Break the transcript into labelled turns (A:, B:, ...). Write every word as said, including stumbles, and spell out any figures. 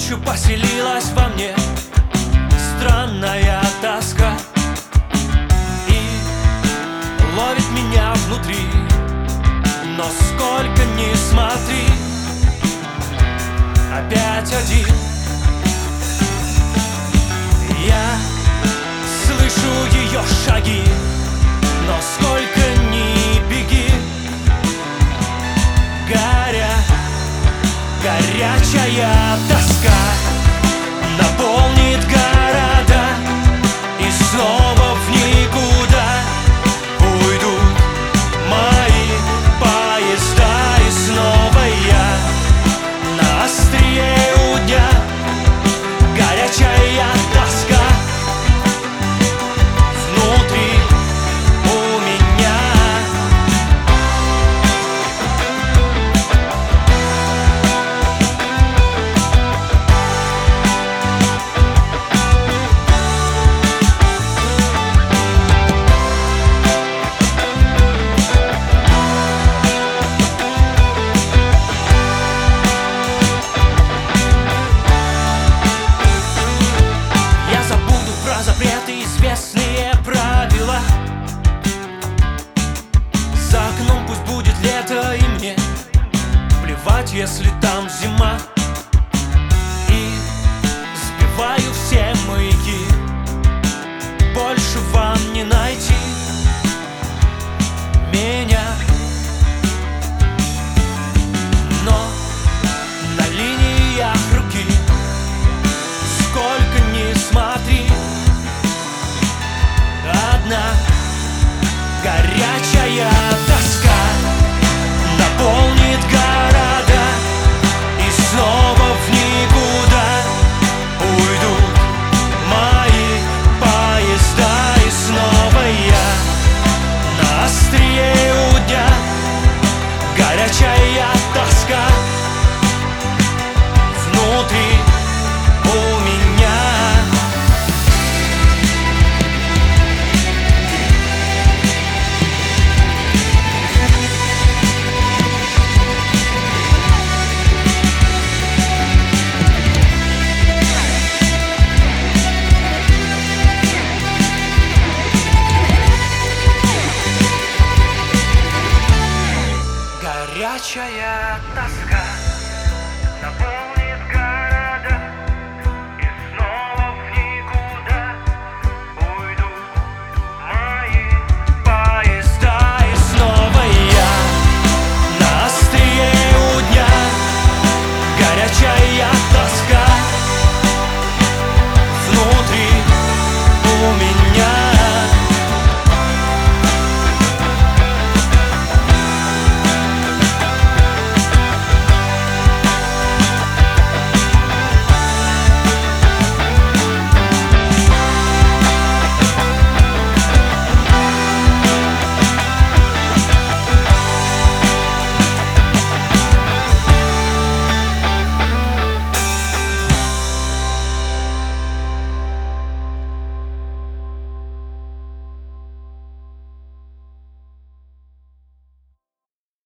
A: ночью поселилась во мне странная тоска и ловит меня внутри. Но сколько ни смотри, опять один. Я слышу ее шаги, но сколько ни беги, горя, горячая тоска наполнит города, и снова в никуда уйдут мои поезда, и снова я на острие у дня. Горячая тоска внутри у меня. Запреты, известные правила. За окном пусть будет лето, и мне плевать, если там зима. И сбиваю все маяки, больше вам не найти меня. Но на линиях руки сколько ни смотри, одна горячая тоска наполнит города, и снова в никуда уйдут мои поезда, и снова я на острие у дня. Горячая тоска внутри у меня. Горячая тоска наполнит города, и снова в никуда уйдут мои поезда, и снова я на острие у дня. Горячая тоска